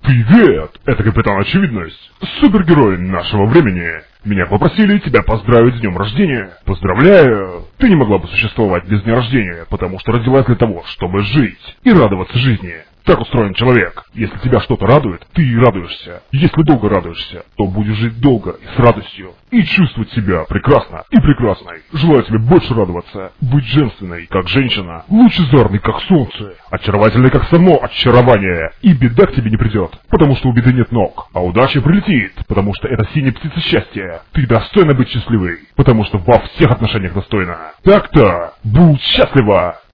Привет! Это Капитан Очевидность, супергерой нашего времени. Меня попросили тебя поздравить с днем рождения. Поздравляю! Ты не могла бы существовать без дня рождения, потому что родилась для того, чтобы жить и радоваться жизни. Так устроен человек. Если тебя что-то радует, ты и радуешься. Если долго радуешься, то будешь жить долго и с радостью. И чувствовать себя прекрасно и прекрасной. Желаю тебе больше радоваться. Быть женственной, как женщина. Лучезарной, как солнце. Очаровательной, как само очарование. И беда к тебе не придет, потому что у беды нет ног. А удача прилетит, потому что это синяя птица счастья. Ты достойна быть счастливой, потому что во всех отношениях достойна. Так-то, будь счастлива!